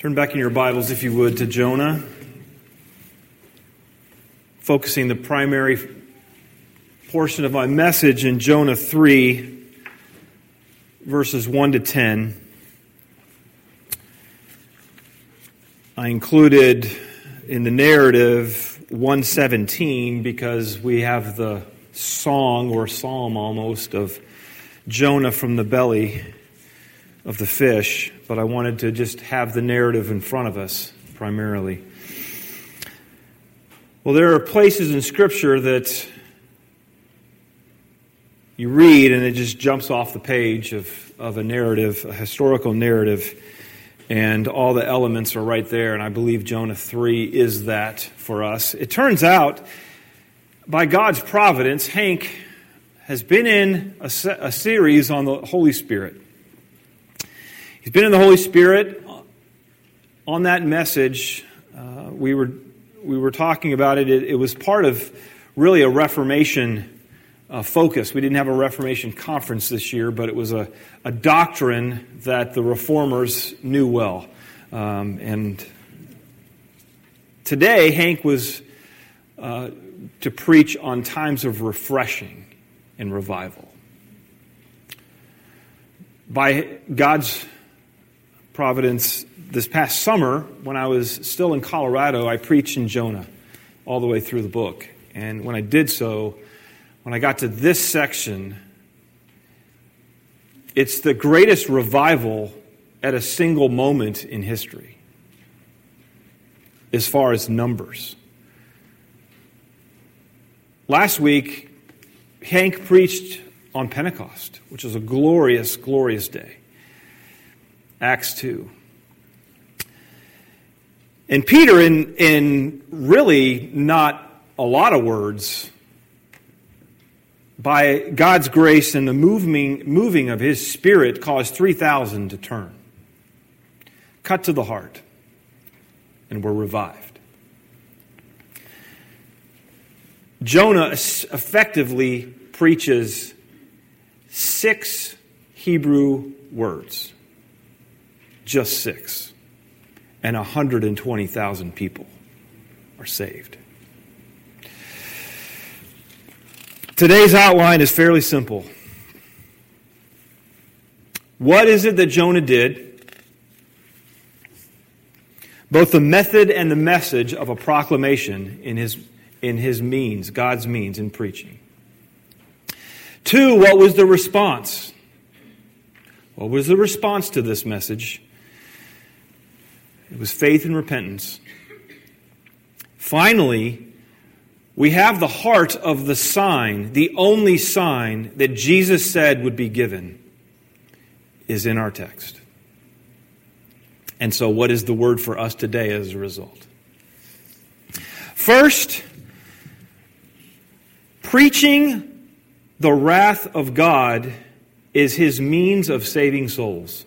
Turn back in your Bibles, if you would, to Jonah, focusing the primary portion of my message in Jonah 3, verses 1 to 10. I included in the narrative 117 because we have the song or psalm almost of Jonah from the belly of the fish, but I wanted to just have the narrative in front of us primarily. Well, there are places in Scripture that you read and it just jumps off the page of a narrative, a historical narrative, and all the elements are right there, and I believe Jonah 3 is that for us. It turns out, by God's providence, Hank has been in a series on the Holy Spirit. He's been in the Holy Spirit. On that message, we were talking about it. It was part of really a Reformation focus. We didn't have a Reformation conference this year, but it was a doctrine that the Reformers knew well. And today, Hank was to preach on times of refreshing and revival. By God's providence, this past summer, when I was still in Colorado, I preached in Jonah all the way through the book. And when I did so, when I got to this section, it's the greatest revival at a single moment in history, as far as numbers. Last week, Hank preached on Pentecost, which is a glorious, glorious day. Acts 2. And Peter, in really not a lot of words, by God's grace and the moving of His Spirit, caused 3,000 to turn, cut to the heart, and were revived. Jonah effectively preaches 6 Hebrew words. Just 6. And 120,000 people are saved. Today's outline is fairly simple. What is it that Jonah did? Both the method and the message of a proclamation in his means, God's means in preaching. 2, what was the response? What was the response to this message? It was faith and repentance. Finally, we have the heart of the sign, the only sign that Jesus said would be given, is in our text. And so what is the word for us today as a result? First, preaching the wrath of God is His means of saving souls.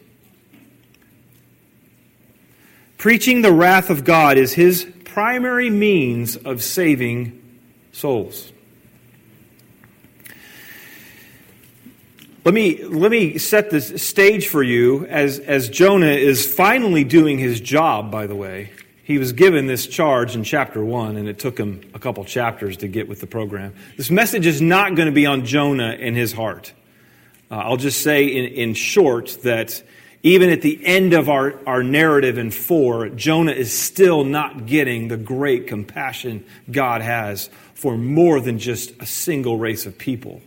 Preaching the wrath of God is His primary means of saving souls. Let me set the stage for you as Jonah is finally doing his job, by the way. He was given this charge in chapter 1, and it took him a couple chapters to get with the program. This message is not going to be on Jonah and his heart. I'll just say in short that even at the end of our narrative in 4, Jonah is still not getting the great compassion God has for more than just a single race of people.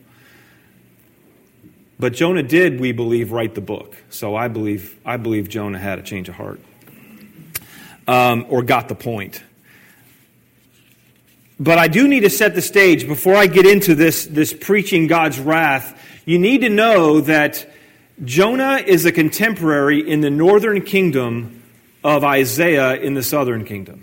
But Jonah did, we believe, write the book. So I believe Jonah had a change of heart. Or got the point. But I do need to set the stage before I get into this preaching God's wrath. You need to know that Jonah is a contemporary in the northern kingdom of Isaiah in the southern kingdom.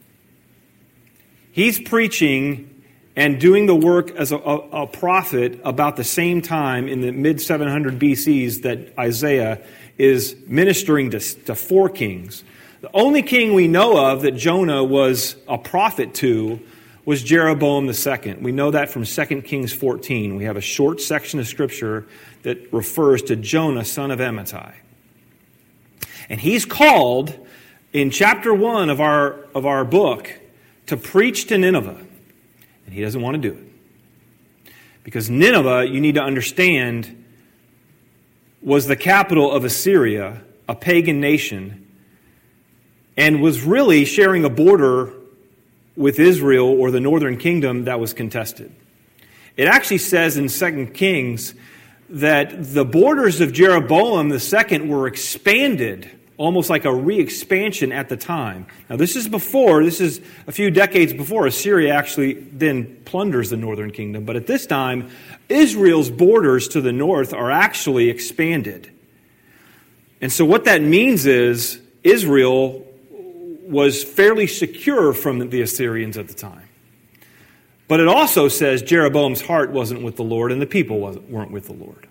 He's preaching and doing the work as a prophet about the same time in the mid-700 BCs that Isaiah is ministering to 4 kings. The only king we know of that Jonah was a prophet to was Jeroboam II. We know that from 2 Kings 14. We have a short section of Scripture that refers to Jonah, son of Amittai. And he's called in chapter 1 of our book to preach to Nineveh, and he doesn't want to do it. Because Nineveh, you need to understand, was the capital of Assyria, a pagan nation, and was really sharing a border with Israel or the northern kingdom that was contested. It actually says in 2 Kings that the borders of Jeroboam II were expanded, almost like a re-expansion at the time. Now this is a few decades before Assyria actually then plunders the northern kingdom. But at this time, Israel's borders to the north are actually expanded. And so what that means is Israel was fairly secure from the Assyrians at the time. But it also says Jeroboam's heart wasn't with the Lord and the people weren't with the Lord.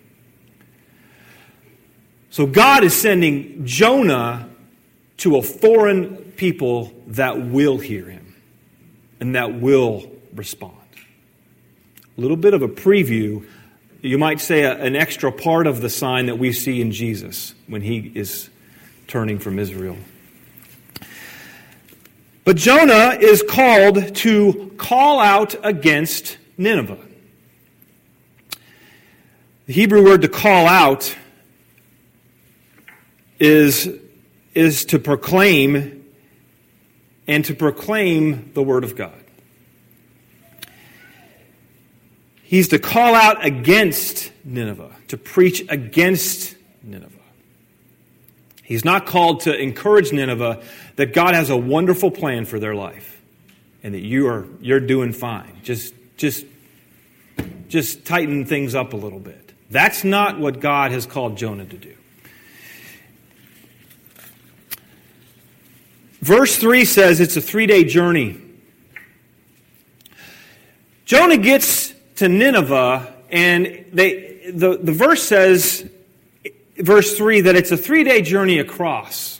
So God is sending Jonah to a foreign people that will hear him and that will respond. A little bit of a preview, you might say an extra part of the sign that we see in Jesus when he is turning from Israel. But Jonah is called to call out against Nineveh. The Hebrew word to call out is to proclaim, and to proclaim the word of God. He's to call out against Nineveh, to preach against Nineveh. He's not called to encourage Nineveh that God has a wonderful plan for their life and that you're doing fine. Just tighten things up a little bit. That's not what God has called Jonah to do. Verse 3 says it's a 3-day journey. Jonah gets to Nineveh, and the verse says, verse 3, that it's a 3-day journey across.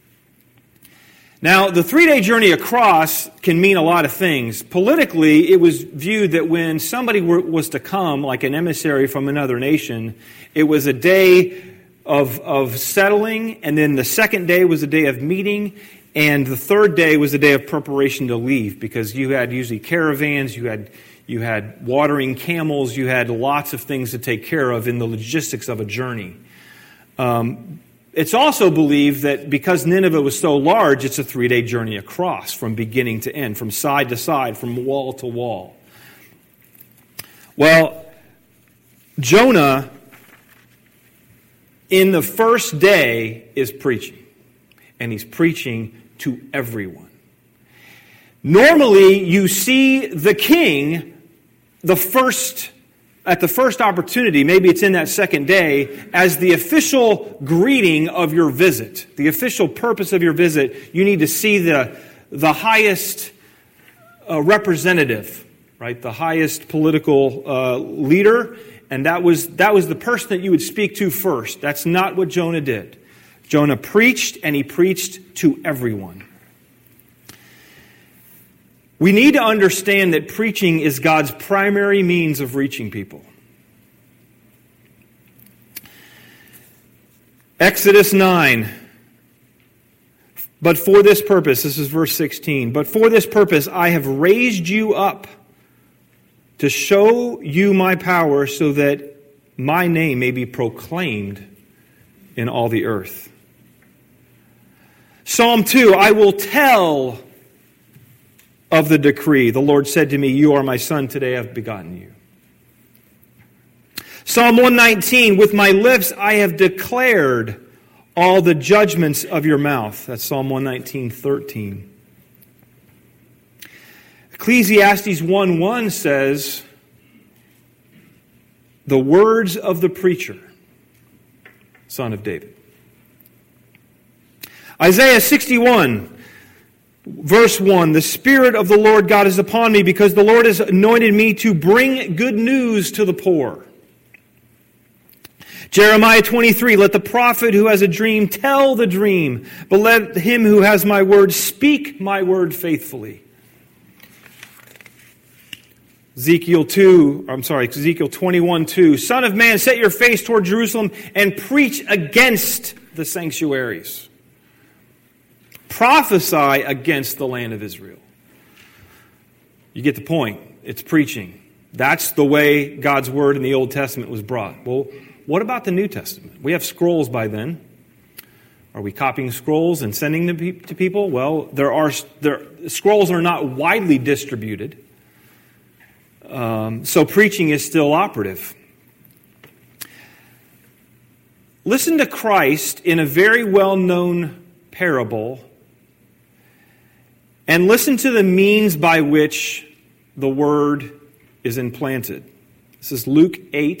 Now, the 3-day journey across can mean a lot of things. Politically, it was viewed that when somebody was to come, like an emissary from another nation, it was a day of settling, and then the second day was a day of meeting, and the third day was a day of preparation to leave, because you had usually caravans, you had watering camels, you had lots of things to take care of in the logistics of a journey. It's also believed that because Nineveh was so large, it's a 3-day journey across from beginning to end, from side to side, from wall to wall. Well, Jonah, in the first day, is preaching. And he's preaching to everyone. Normally, you see the king at the first opportunity, maybe it's in that second day, as the official greeting of your visit, the official purpose of your visit. You need to see the highest representative, right? The highest political leader, and that was the person that you would speak to first. That's not what Jonah did. Jonah preached, and he preached to everyone. We need to understand that preaching is God's primary means of reaching people. Exodus 9. But for this purpose, this is verse 16, but for this purpose I have raised you up to show you my power so that my name may be proclaimed in all the earth. Psalm 2, I will tell of the decree. The Lord said to me, you are my son, today I have begotten you. Psalm 119, with my lips I have declared all the judgments of your mouth. That's Psalm 119:13. Ecclesiastes 1:1 says, the words of the preacher, son of David. Isaiah 61, verse 1, the Spirit of the Lord God is upon me because the Lord has anointed me to bring good news to the poor. Jeremiah 23, let the prophet who has a dream tell the dream, but let him who has my word speak my word faithfully. Ezekiel 21:2, Son of man, set your face toward Jerusalem and preach against the sanctuaries. prophesy against the land of Israel. You get the point. It's preaching. That's the way God's word in the Old Testament was brought. Well, what about the New Testament? We have scrolls by then. Are we copying scrolls and sending them to people? Well, scrolls are not widely distributed. So preaching is still operative. Listen to Christ in a very well-known parable and listen to the means by which the word is implanted. This is Luke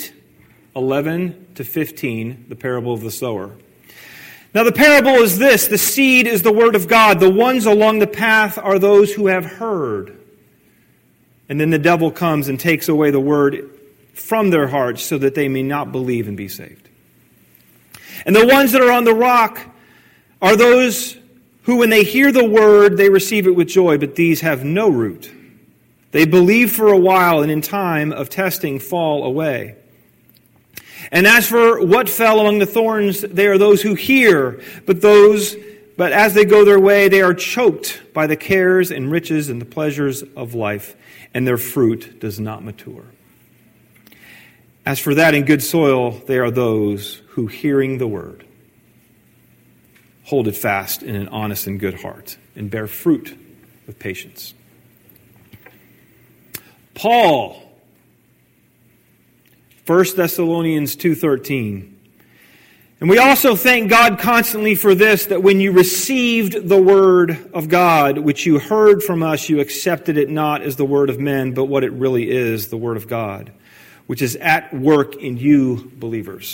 8:11-15, the parable of the sower. Now the parable is this: the seed is the word of God. The ones along the path are those who have heard. And then the devil comes and takes away the word from their hearts so that they may not believe and be saved. And the ones that are on the rock are those who, when they hear the word, they receive it with joy, but these have no root. They believe for a while, and in time of testing fall away. And as for what fell among the thorns, they are those who hear, but as they go their way, they are choked by the cares and riches and the pleasures of life, and their fruit does not mature. As for that in good soil, they are those who, hearing the word, hold it fast in an honest and good heart, and bear fruit with patience. Paul, 1 Thessalonians 2:13. And we also thank God constantly for this, that when you received the word of God, which you heard from us, you accepted it not as the word of men, but what it really is, the word of God, which is at work in you believers.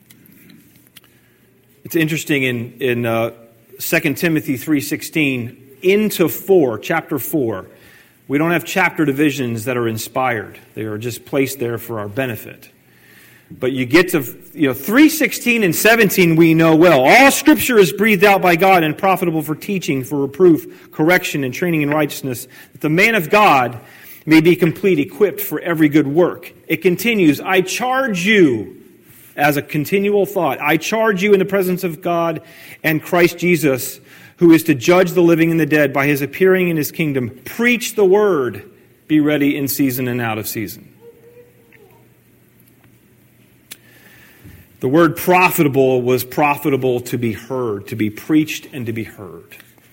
It's interesting in 2 Timothy 3:16 into 4, chapter 4. We don't have chapter divisions that are inspired. They are just placed there for our benefit. But you get to 3:16 and 17 we know well. All Scripture is breathed out by God and profitable for teaching, for reproof, correction, and training in righteousness, that the man of God may be complete, equipped for every good work. It continues, I charge you, as a continual thought, I charge you in the presence of God and Christ Jesus, who is to judge the living and the dead by his appearing in his kingdom. Preach the word. Be ready in season and out of season. The word profitable was profitable to be heard, to be preached and to be heard.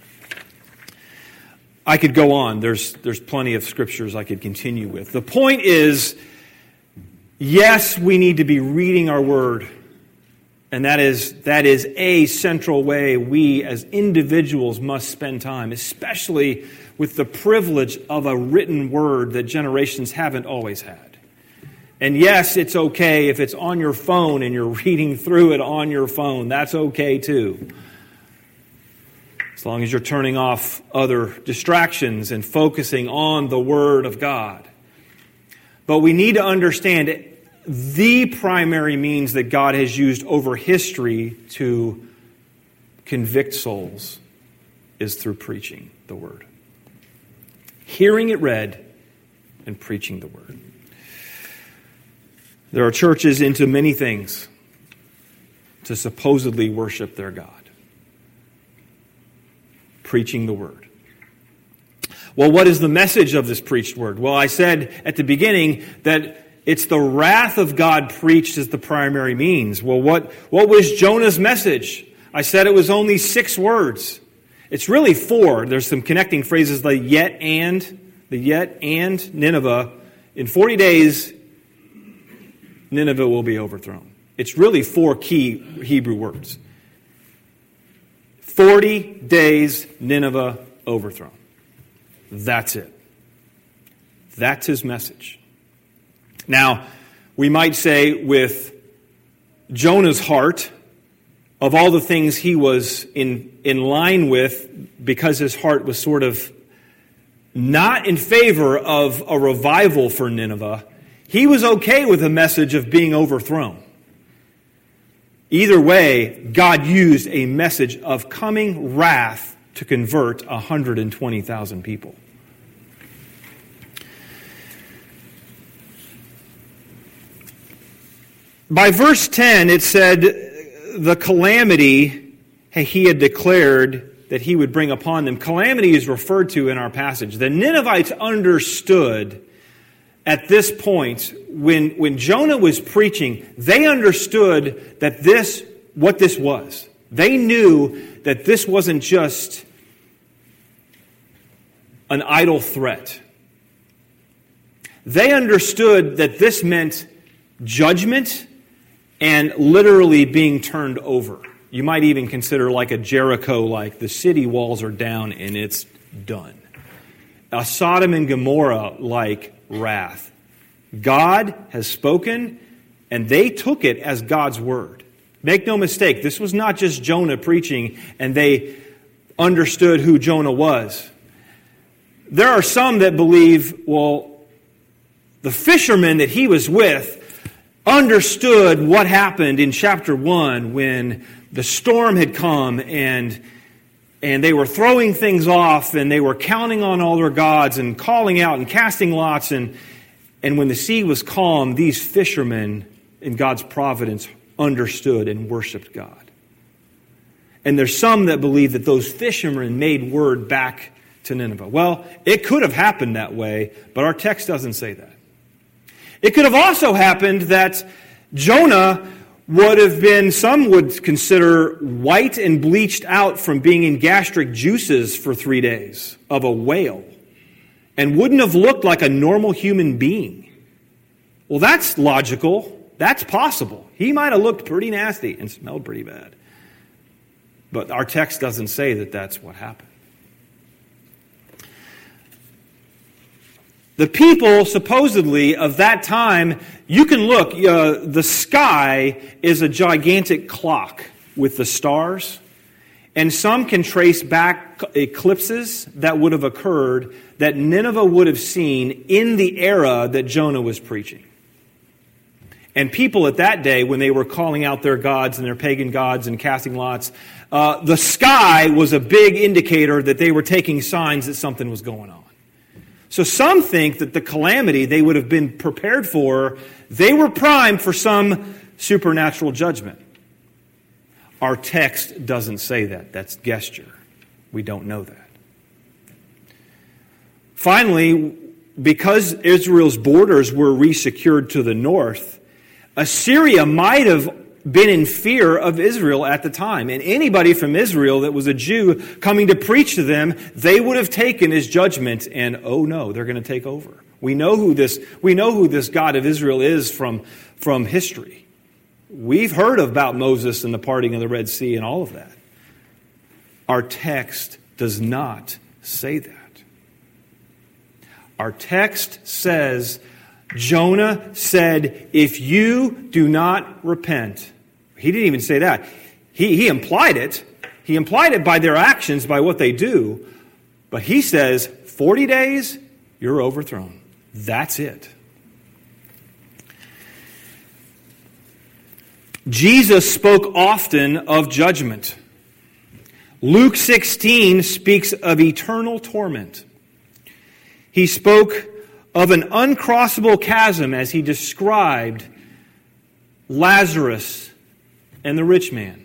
I could go on. There's plenty of scriptures I could continue with. The point is, yes, we need to be reading our word. And that is a central way we as individuals must spend time, especially with the privilege of a written word that generations haven't always had. And yes, it's okay if it's on your phone and you're reading through it on your phone. That's okay too. As long as you're turning off other distractions and focusing on the Word of God. But we need to understand the primary means that God has used over history to convict souls is through preaching the Word. Hearing it read and preaching the Word. There are churches into many things to supposedly worship their God. Preaching the Word. Well, what is the message of this preached Word? Well, I said at the beginning that it's the wrath of God preached as the primary means. Well, what was Jonah's message? I said it was only 6 words. It's really 4. There's some connecting phrases, the yet and Nineveh. In 40 days, Nineveh will be overthrown. It's really 4 key Hebrew words. 40 days, Nineveh overthrown. That's it. That's his message. Now, we might say with Jonah's heart, of all the things he was in line with, because his heart was sort of not in favor of a revival for Nineveh, he was okay with a message of being overthrown. Either way, God used a message of coming wrath to convert 120,000 people. By verse 10, it said the calamity he had declared that he would bring upon them. Calamity is referred to in our passage. The Ninevites understood at this point, when Jonah was preaching, they understood that what this was. They knew that this wasn't just an idle threat. They understood that this meant judgment and literally being turned over. You might even consider like a Jericho, like the city walls are down and it's done. A Sodom and Gomorrah like wrath. God has spoken, and they took it as God's word. Make no mistake, this was not just Jonah preaching, and they understood who Jonah was. There are some that believe, well, the fishermen that he was with understood what happened in chapter 1 when the storm had come and they were throwing things off and they were counting on all their gods and calling out and casting lots. And when the sea was calm, these fishermen in God's providence understood and worshiped God. And there's some that believe that those fishermen made word back to Nineveh. Well, it could have happened that way, but our text doesn't say that. It could have also happened that Jonah would have been, some would consider, white and bleached out from being in gastric juices for 3 days of a whale and wouldn't have looked like a normal human being. Well, that's logical. That's possible. He might have looked pretty nasty and smelled pretty bad. But our text doesn't say that that's what happened. The people, supposedly, of that time, you can look, the sky is a gigantic clock with the stars, and some can trace back eclipses that would have occurred that Nineveh would have seen in the era that Jonah was preaching. And people at that day, when they were calling out their gods and their pagan gods and casting lots, the sky was a big indicator that they were taking signs that something was going on. So some think that the calamity they would have been prepared for, they were primed for some supernatural judgment. Our text doesn't say that. That's gesture. We don't know that. Finally, because Israel's borders were resecured to the north, Assyria might have been in fear of Israel at the time. And anybody from Israel that was a Jew coming to preach to them, they would have taken as judgment and, oh no, they're going to take over. We know who this God of Israel is from history. We've heard about Moses and the parting of the Red Sea and all of that. Our text does not say that. Our text says, Jonah said, if you do not repent. He didn't even say that. He implied it. He implied it by their actions, by what they do. But he says, 40 days, you're overthrown. That's it. Jesus spoke often of judgment. Luke 16 speaks of eternal torment. He spoke of an uncrossable chasm as he described Lazarus and the rich man.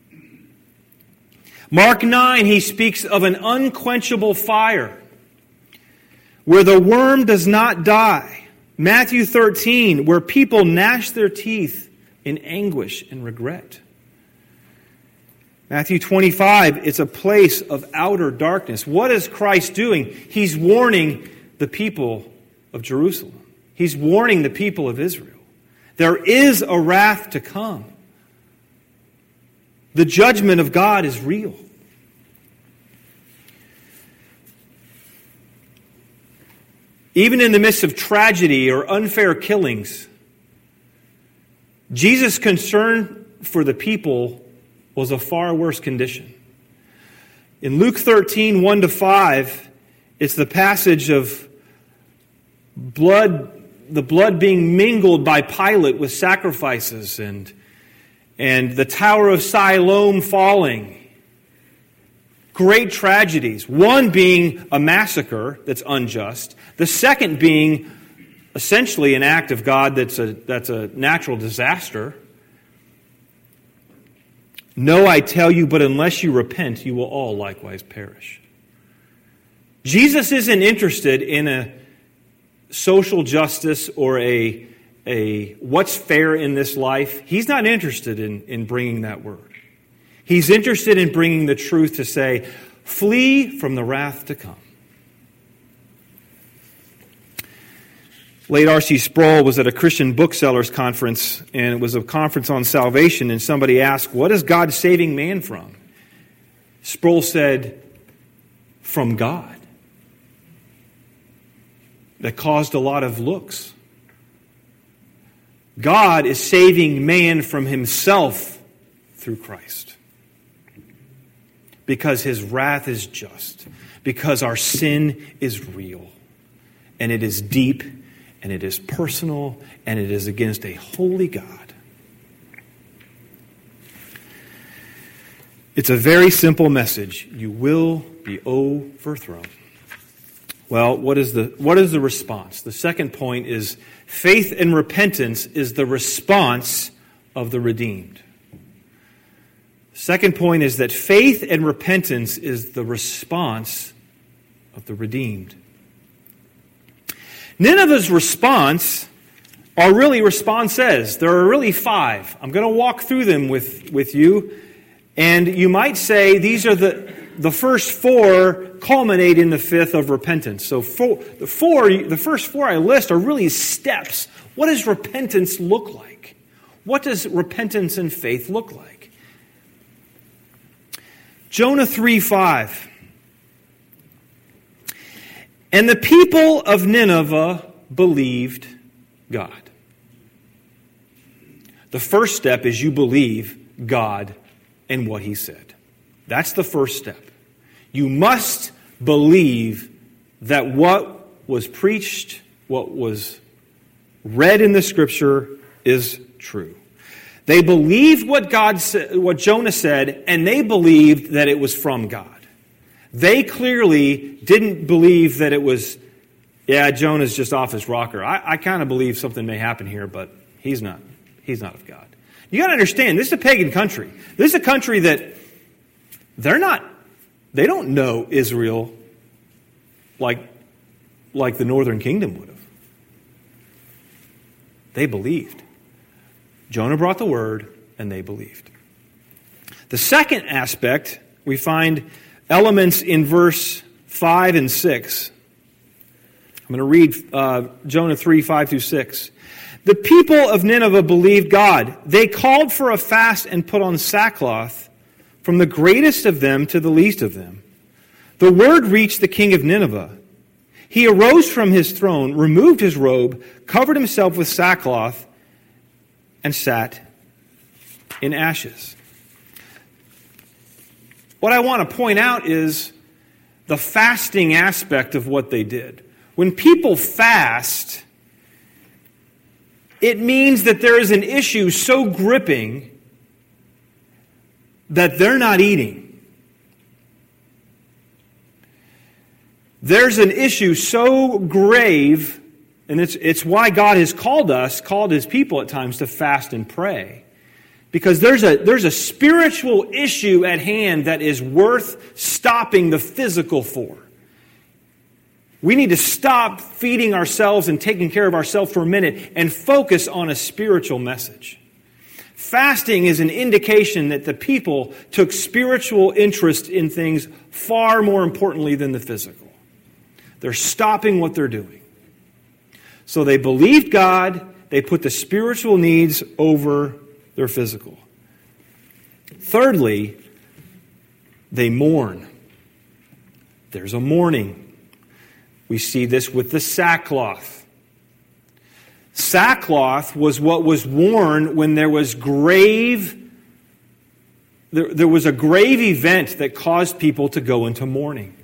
Mark 9, he speaks of an unquenchable fire where the worm does not die. Matthew 13, where people gnash their teeth in anguish and regret. Matthew 25, it's a place of outer darkness. What is Christ doing? He's warning the people of Jerusalem. He's warning the people of Israel. There is a wrath to come. The judgment of God is real. Even in the midst of tragedy or unfair killings, Jesus' concern for the people was a far worse condition. In Luke 13, 1-5, it's the passage of the blood being mingled by Pilate with sacrifices and the Tower of Siloam falling. Great tragedies. One being a massacre that's unjust. The second being essentially an act of God that's a natural disaster. No, I tell you, but unless you repent, you will all likewise perish. Jesus isn't interested in a social justice or a what's fair in this life. He's not interested in bringing that word. He's interested in bringing the truth to say, flee from the wrath to come. Late R.C. Sproul was at a Christian booksellers conference, and it was a conference on salvation, and somebody asked, what is God saving man from? Sproul said, from God. That caused a lot of looks. God is saving man from himself through Christ. Because his wrath is just. Because our sin is real. And it is deep. And it is personal, and it is against a holy God. It's a very simple message. You will be overthrown. Well, what is the response? The second point is faith and repentance is the response of the redeemed. Second point is that faith and repentance is the response of the redeemed. Nineveh's response are really responses. There are really 5. I'm going to walk through them with you. And you might say these are the first 4 culminate in the 5th of repentance. So the first 4 I list are really steps. What does repentance look like? What does repentance and faith look like? Jonah 3:5. And the people of Nineveh believed God. The first step is you believe God and what He said. That's the first step. You must believe that what was preached, what was read in the Scripture is true. They believed what Jonah said, and they believed that it was from God. They clearly didn't believe that it was, Jonah's just off his rocker. I kind of believe something may happen here, but he's not. He's not of God. You got to understand, this is a pagan country. This is a country that they don't know Israel like the northern kingdom would have. They believed. Jonah brought the word, and they believed. The second aspect, we find elements in verse 5 and 6. I'm going to read Jonah 3, 5 through 6. The people of Nineveh believed God. They called for a fast and put on sackcloth, from the greatest of them to the least of them. The word reached the king of Nineveh. He arose from his throne, removed his robe, covered himself with sackcloth, and sat in ashes. What I want to point out is the fasting aspect of what they did. When people fast, it means that there is an issue so gripping that they're not eating. There's an issue so grave, and it's why God has called His people at times to fast and pray. Because there's a spiritual issue at hand that is worth stopping the physical for. We need to stop feeding ourselves and taking care of ourselves for a minute and focus on a spiritual message. Fasting is an indication that the people took spiritual interest in things far more importantly than the physical. They're stopping what they're doing. So they believed God, they put the spiritual needs over their physical. Thirdly, they mourn. There's a mourning. We see this with the sackcloth. Sackcloth was what was worn when there was there was a grave event that caused people to go into mourning.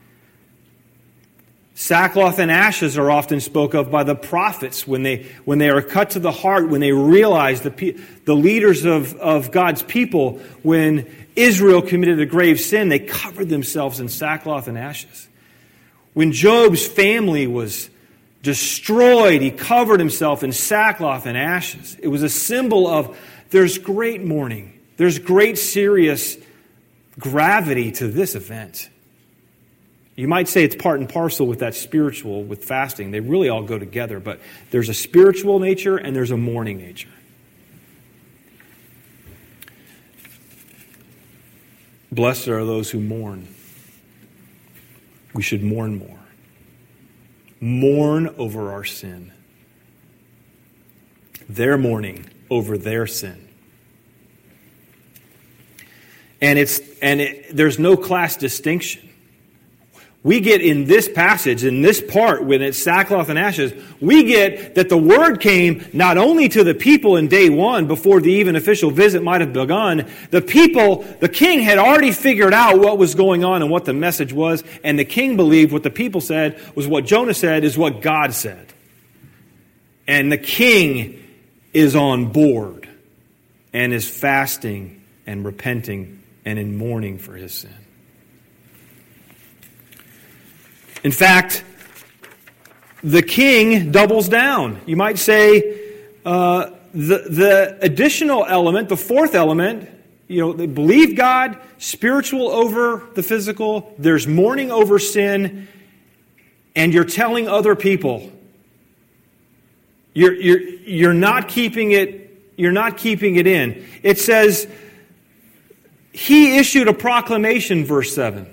Sackcloth and ashes are often spoke of by the prophets when they are cut to the heart, when they realize the leaders of God's people, when Israel committed a grave sin, they covered themselves in sackcloth and ashes. When Job's family was destroyed, he covered himself in sackcloth and ashes. It was a symbol of there's great mourning. There's great serious gravity to this event. You might say it's part and parcel with that spiritual, with fasting. They really all go together, but there's a spiritual nature and there's a mourning nature. Blessed are those who mourn. We should mourn more. Mourn over our sin. They're mourning over their sin. And there's no class distinction. We get in this passage, in this part, when it's sackcloth and ashes, we get that the word came not only to the people in day one, before the even official visit might have begun. The king had already figured out what was going on and what the message was, and the king believed what the people said was what Jonah said is what God said. And the king is on board and is fasting and repenting and in mourning for his sin. In fact, the king doubles down. You might say the additional element, the fourth element, they believe God, spiritual over the physical, there's mourning over sin, and you're telling other people. You're not keeping it in. It says, he issued a proclamation, verse 7.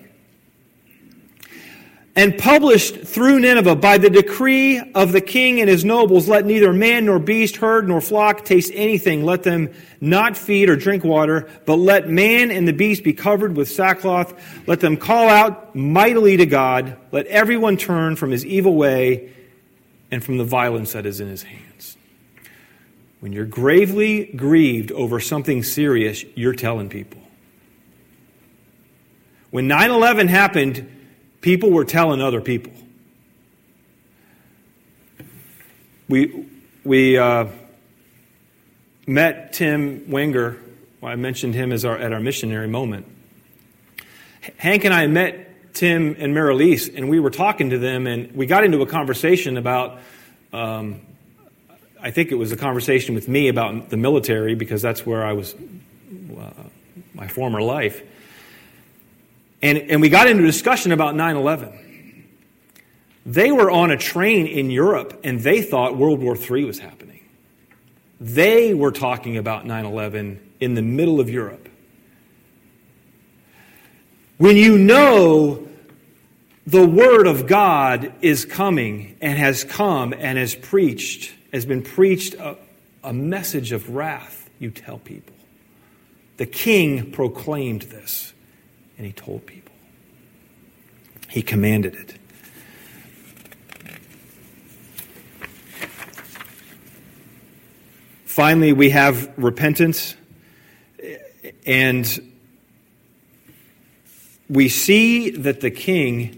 And published through Nineveh by the decree of the king and his nobles, let neither man nor beast, herd nor flock taste anything. Let them not feed or drink water, but let man and the beast be covered with sackcloth. Let them call out mightily to God. Let everyone turn from his evil way and from the violence that is in his hands. When you're gravely grieved over something serious, you're telling people. When 9/11 happened, people were telling other people. We met Tim Wenger. I mentioned him at our missionary moment. Hank and I met Tim and Marilise, and we were talking to them, and we got into a conversation about, I think it was a conversation with me about the military, because that's where I was, my former life. And we got into a discussion about 9/11. They were on a train in Europe, and they thought World War III was happening. They were talking about 9/11 in the middle of Europe. When you know the Word of God is coming and has come and has been preached a message of wrath, you tell people. The king proclaimed this. And he told people. He commanded it. Finally, we have repentance. And we see that the king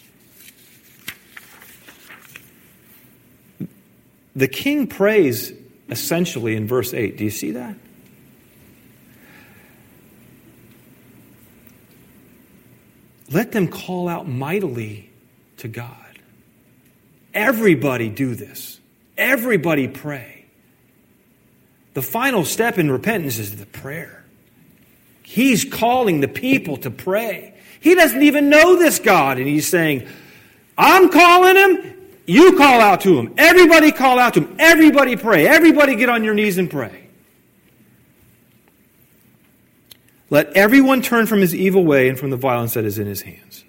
prays essentially in verse 8. Do you see that? Let them call out mightily to God. Everybody do this. Everybody pray. The final step in repentance is the prayer. He's calling the people to pray. He doesn't even know this God, and he's saying, I'm calling him, you call out to him. Everybody call out to him. Everybody pray. Everybody get on your knees and pray. Let everyone turn from his evil way and from the violence that is in his hands.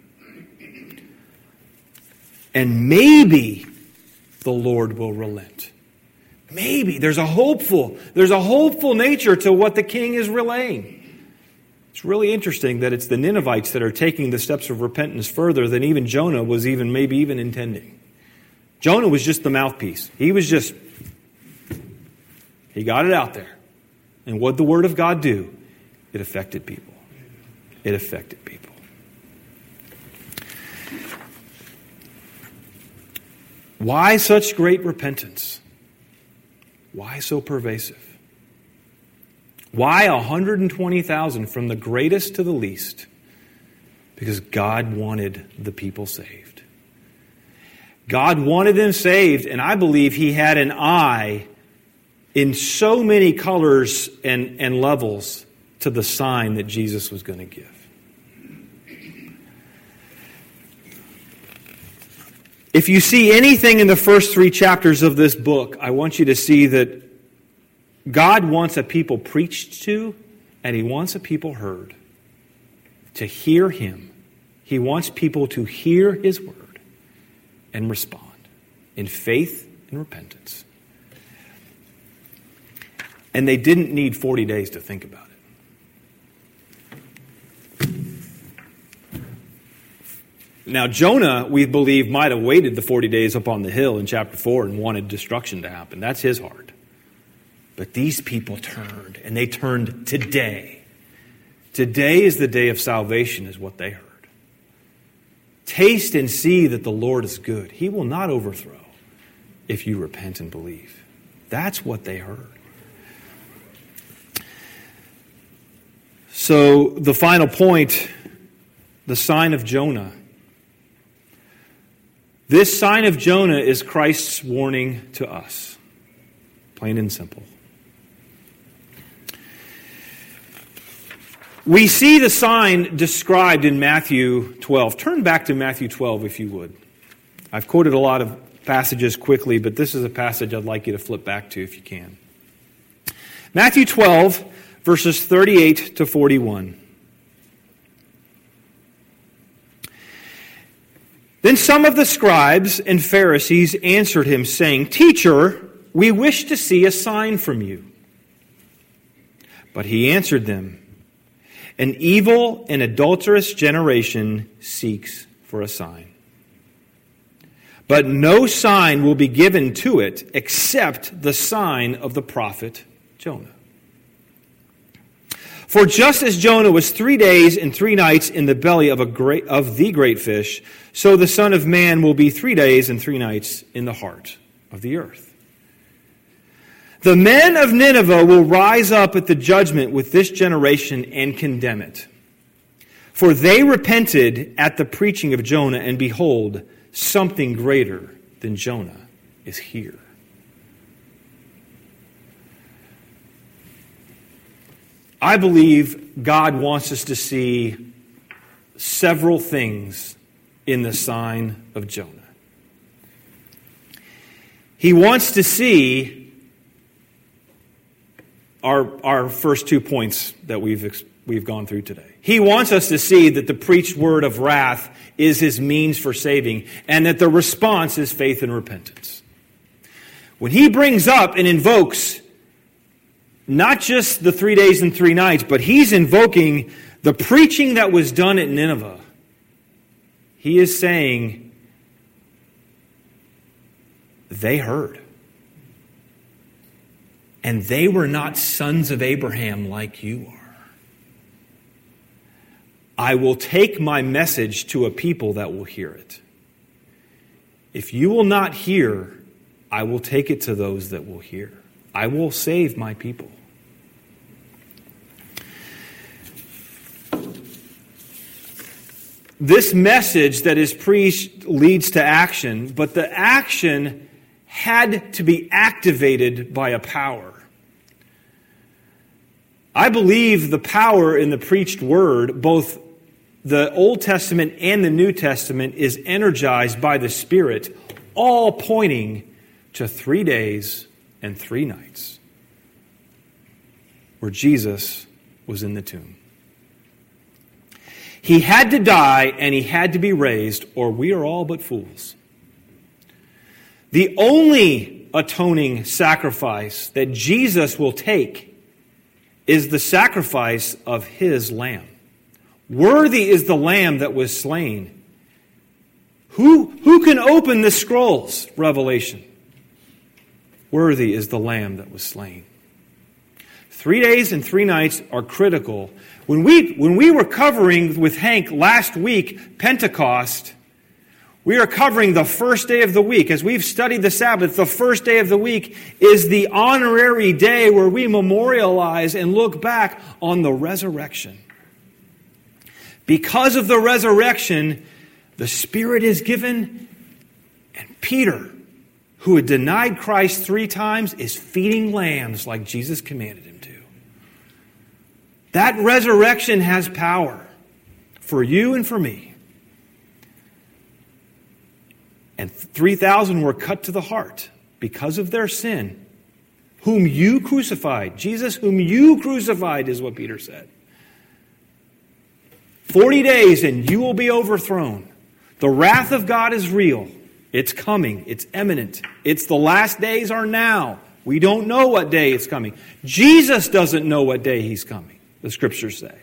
And maybe the Lord will relent. Maybe. There's a hopeful nature to what the king is relaying. It's really interesting that it's the Ninevites that are taking the steps of repentance further than even Jonah was maybe even intending. Jonah was just the mouthpiece. He got it out there. And what the Word of God do? It affected people. It affected people. Why such great repentance? Why so pervasive? Why 120,000 from the greatest to the least? Because God wanted the people saved. God wanted them saved, and I believe He had an eye in so many colors and levels to the sign that Jesus was going to give. If you see anything in the first 3 chapters of this book, I want you to see that God wants a people preached to, and He wants a people heard. To hear Him. He wants people to hear His word and respond in faith and repentance. And they didn't need 40 days to think about it. Now, Jonah, we believe, might have waited the 40 days up on the hill in chapter 4 and wanted destruction to happen. That's his heart. But these people turned, and they turned today. Today is the day of salvation, is what they heard. Taste and see that the Lord is good. He will not overthrow if you repent and believe. That's what they heard. So the final point, the sign of Jonah. This sign of Jonah is Christ's warning to us. Plain and simple. We see the sign described in Matthew 12. Turn back to Matthew 12 if you would. I've quoted a lot of passages quickly, but this is a passage I'd like you to flip back to if you can. Matthew 12, verses 38 to 41. Then some of the scribes and Pharisees answered him, saying, "Teacher, we wish to see a sign from you." But he answered them, "An evil and adulterous generation seeks for a sign. But no sign will be given to it except the sign of the prophet Jonah. For just as Jonah was 3 days and 3 nights in the belly of the great fish, so the Son of Man will be 3 days and 3 nights in the heart of the earth. The men of Nineveh will rise up at the judgment with this generation and condemn it. For they repented at the preaching of Jonah, and behold, something greater than Jonah is here." I believe God wants us to see several things in the sign of Jonah. He wants to see our first 2 points that we've gone through today. He wants us to see that the preached word of wrath is His means for saving, and that the response is faith and repentance. When He brings up and invokes not just the 3 days and 3 nights, but He's invoking the preaching that was done at Nineveh. He is saying, they heard. And they were not sons of Abraham like you are. I will take my message to a people that will hear it. If you will not hear, I will take it to those that will hear. I will save my people. This message that is preached leads to action, but the action had to be activated by a power. I believe the power in the preached word, both the Old Testament and the New Testament, is energized by the Spirit, all pointing to 3 days and 3 nights where Jesus was in the tomb. He had to die and He had to be raised, or we are all but fools. The only atoning sacrifice that Jesus will take is the sacrifice of His Lamb. Worthy is the Lamb that was slain. Who can open the scrolls? Revelation. Worthy is the Lamb that was slain. 3 days and 3 nights are critical. When we were covering with Hank last week, Pentecost, we are covering the first day of the week. As we've studied the Sabbath, the first day of the week is the honorary day where we memorialize and look back on the resurrection. Because of the resurrection, the Spirit is given, and Peter, who had denied Christ 3 times, is feeding lambs like Jesus commanded him to. That resurrection has power for you and for me. And 3,000 were cut to the heart because of their sin, whom you crucified. Jesus, whom you crucified, is what Peter said. 40 days and you will be overthrown. The wrath of God is real. It's coming. It's imminent. It's the last days are now. We don't know what day it's coming. Jesus doesn't know what day he's coming, the scriptures say.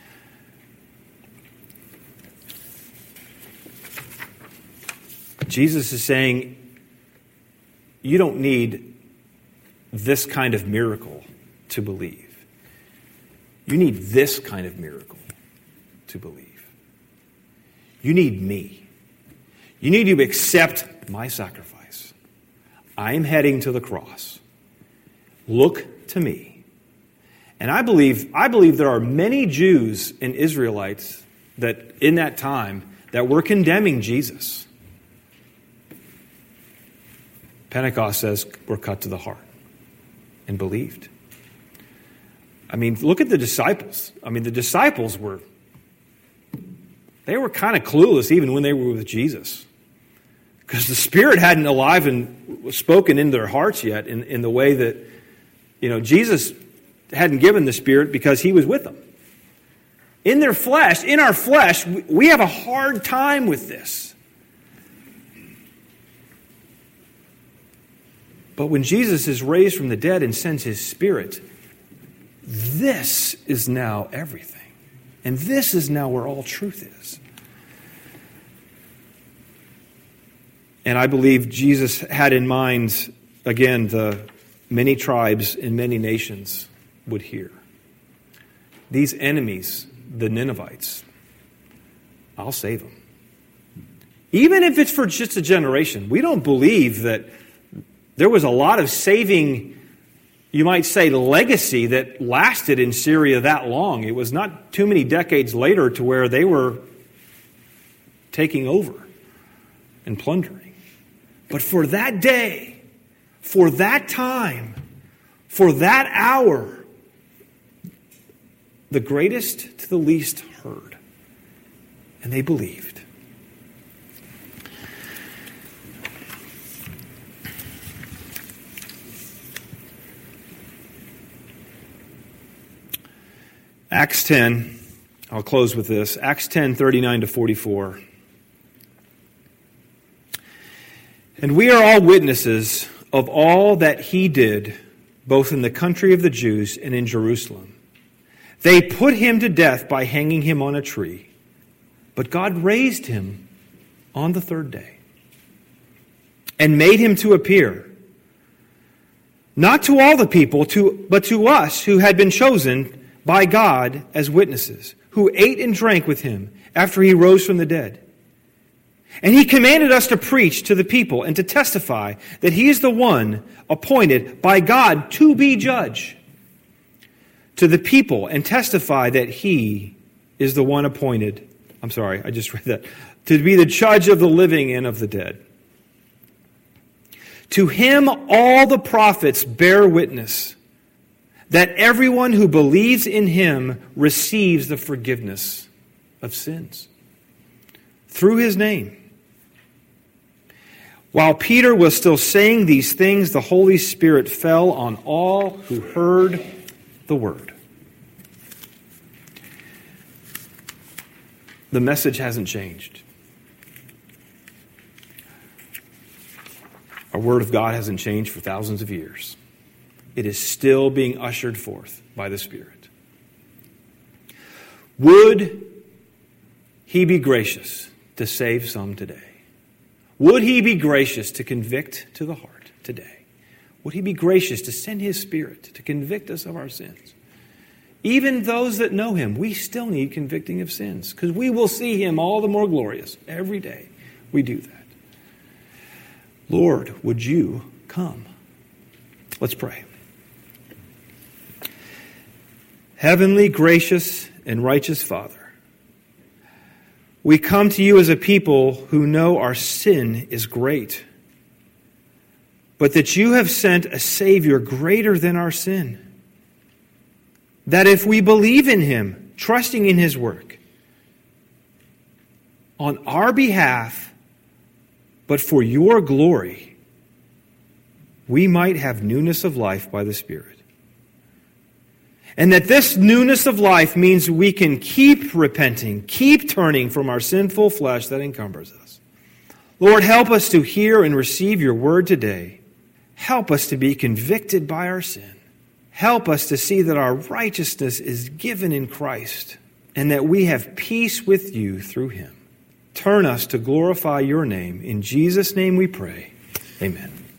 Jesus is saying, you don't need this kind of miracle to believe. You need this kind of miracle to believe. You need me. You need to accept my sacrifice. I am heading to the cross. Look to me. And I believe there are many Jews and Israelites that in that time that were condemning Jesus. Pentecost says we're cut to the heart and believed. I mean, look at the disciples. I mean, the disciples were kind of clueless even when they were with Jesus. Because the Spirit hadn't alive and spoken into their hearts yet in the way that, Jesus hadn't given the Spirit because he was with them. In our flesh, we have a hard time with this. But when Jesus is raised from the dead and sends his Spirit, this is now everything. And this is now where all truth is. And I believe Jesus had in mind, again, the many tribes and many nations would hear. These enemies, the Ninevites, I'll save them. Even if it's for just a generation. We don't believe that there was a lot of saving, you might say, legacy that lasted in Syria that long. It was not too many decades later to where they were taking over and plundering. But for that day, for that time, for that hour, the greatest to the least heard. And they believed. Acts 10, I'll close with this. Acts 10, 39 to 44. And we are all witnesses of all that he did, both in the country of the Jews and in Jerusalem. They put him to death by hanging him on a tree, but God raised him on the 3rd day and made him to appear, not to all the people, but to us who had been chosen by God as witnesses, who ate and drank with him after he rose from the dead. And he commanded us to preach to the people and to testify that he is the one appointed by God to be judge to the people, and testify that he is the one appointed, to be the judge of the living and of the dead. To him all the prophets bear witness that everyone who believes in him receives the forgiveness of sins through his name. While Peter was still saying these things, the Holy Spirit fell on all who heard the word. The message hasn't changed. Our word of God hasn't changed for thousands of years. It is still being ushered forth by the Spirit. Would he be gracious to save some today? Would he be gracious to convict to the heart today? Would he be gracious to send his Spirit to convict us of our sins? Even those that know him, we still need convicting of sins, because we will see him all the more glorious every day we do that. Lord, would you come? Let's pray. Heavenly, gracious, and righteous Father, we come to you as a people who know our sin is great. but that you have sent a Savior greater than our sin. That if we believe in him, trusting in his work, on our behalf, but for your glory, we might have newness of life by the Spirit. And that this newness of life means we can keep repenting, keep turning from our sinful flesh that encumbers us. Lord, help us to hear and receive your word today. Help us to be convicted by our sin. Help us to see that our righteousness is given in Christ and that we have peace with you through him. Turn us to glorify your name. In Jesus' name we pray. Amen.